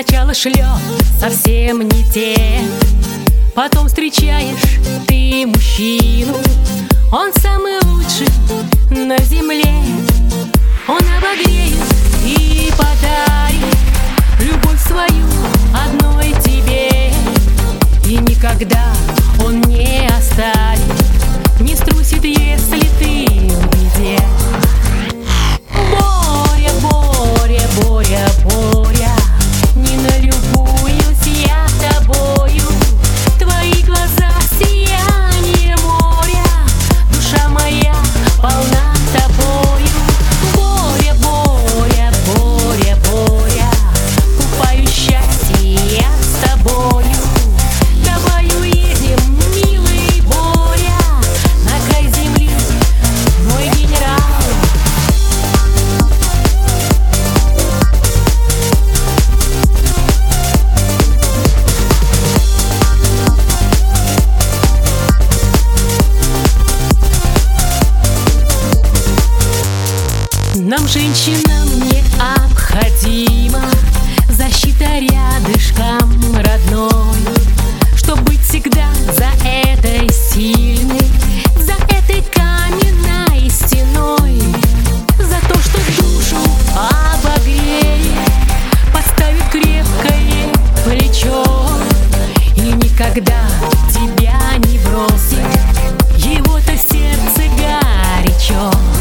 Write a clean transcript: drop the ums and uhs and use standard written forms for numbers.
Сначала шлет совсем не те, потом встречаешь ты мужчину. Он самый лучший на земле. Он обогреет и подарит любовь свою одной тебе. И никогда он не оставит, не струсит, если ты в беде. Боря, Боря, Боря, Боря, не налюбуюсь я тобою. Твои глаза сияние моря, душа моя полна тобою. Боря, Боря, Боря, Боря, купаю счастье я с тобою. Давай уедем, милый Боря, на край земли, мой генерал. Нам, женщинам, необходима защита рядышком родной, чтоб быть всегда за этой сильной, за этой каменной стеной, за то, что душу обогреет, подставит крепкое плечо и никогда тебя не бросит. Его-то сердце горячо.